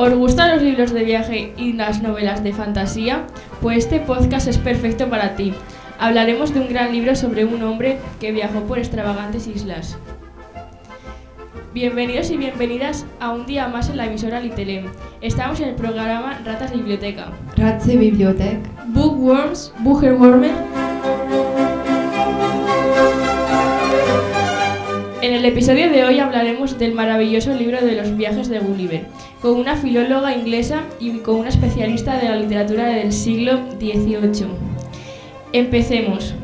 ¿Os gustan los libros de viaje y las novelas de fantasía? Pues este podcast es perfecto para ti. Hablaremos de un gran libro sobre un hombre que viajó por extravagantes islas. Bienvenidos y bienvenidas a un día más en la emisora Litelem. Estamos en el programa Ratas de Biblioteca. Ratse Bibliothek. Bookworms, Bücherwürmer. En el episodio de hoy hablaremos del maravilloso libro de los viajes de Gulliver, con una filóloga inglesa y con una especialista de la literatura del siglo XVIII. Empecemos.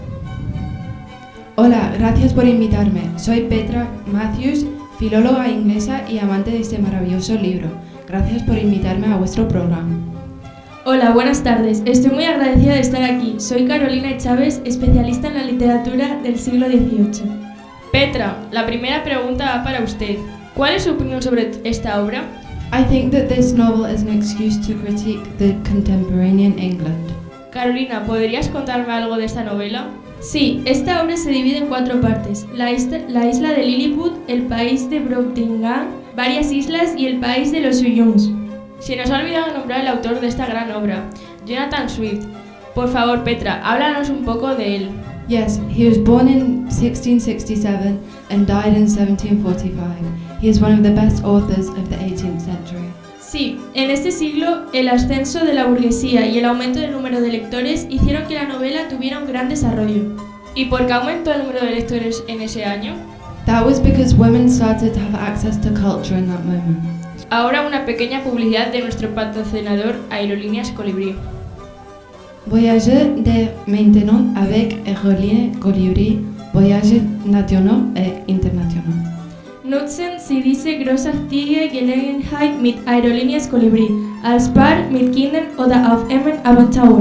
Hola, gracias por invitarme. Soy Petra Matthews, filóloga inglesa y amante de este maravilloso libro. Gracias por invitarme a vuestro programa. Hola, buenas tardes. Estoy muy agradecida de estar aquí. Soy Carolina Chávez, especialista en la literatura del siglo XVIII. Petra, la primera pregunta va para usted. ¿Cuál es su opinión sobre esta obra? I think that this novel is an excuse to critique the contemporanean England. Carolina, ¿podrías contarme algo de esta novela? Sí, esta obra se divide en 4 partes. La isla de Lilliput, el país de Brobdingnag, varias islas y el país de los Uyuns. Se nos ha olvidado nombrar el autor de esta gran obra, Jonathan Swift. Por favor, Petra, háblanos un poco de él. Yes, he was born in 1667 and died in 1745. He is one of the best authors of the 18th century. Sí, en este siglo, el ascenso de la burguesía y el aumento del número de lectores hicieron que la novela tuviera un gran desarrollo. ¿Y por qué aumentó el número de lectores en ese año? That was because women started to have access to culture in that moment. Ahora una pequeña publicidad de nuestro patrocinador Aerolíneas Colibrí. Voyager de maintenant avec Aerolíneas Colibrí, voyages nationaux et internationaux. Nutzen Sie diese großartige Gelegenheit mit Aerolíneas Colibrí, als Paar mit Kindern oder auf einem Abenteuer.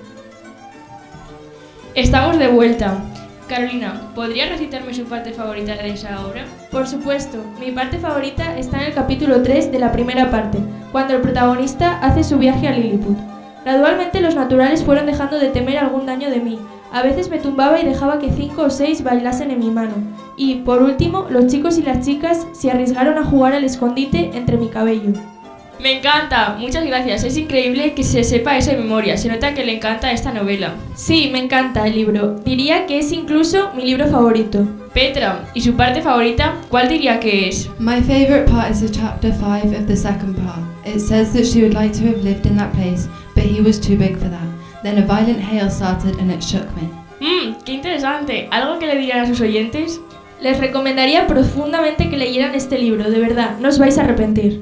Estamos de vuelta. Carolina, ¿podrías recitarme su parte favorita de esa obra? Por supuesto, mi parte favorita está en el capítulo 3 de la primera parte, cuando el protagonista hace su viaje a Lilliput. Gradualmente los naturales fueron dejando de temer algún daño de mí. A veces me tumbaba y dejaba que 5 o 6 bailasen en mi mano. Y, por último, los chicos y las chicas se arriesgaron a jugar al escondite entre mi cabello. ¡Me encanta! Muchas gracias. Es increíble que se sepa eso de memoria. Se nota que le encanta esta novela. Sí, me encanta el libro. Diría que es incluso mi libro favorito. Petra, ¿y su parte favorita? ¿Cuál diría que es? My favorite part is the chapter 5 of the second part. It says that she would like to have lived in that place, but he was too big for that. Then a violent hail started and it shook me. ¡Qué interesante! ¿Algo que le dirían a sus oyentes? Les recomendaría profundamente que leyeran este libro, de verdad, no os vais a arrepentir.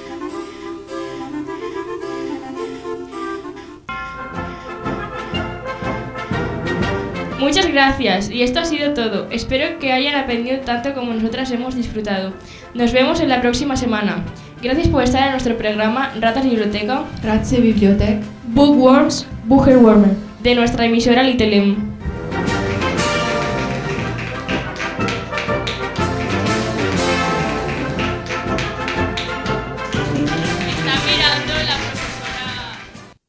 Muchas gracias, y esto ha sido todo. Espero que hayan aprendido tanto como nosotras hemos disfrutado. Nos vemos en la próxima semana. Gracias por estar en nuestro programa Ratas de Biblioteca. Ratse Bibliothek. Bookworms, Bücherwürmer. De nuestra emisora Litelem.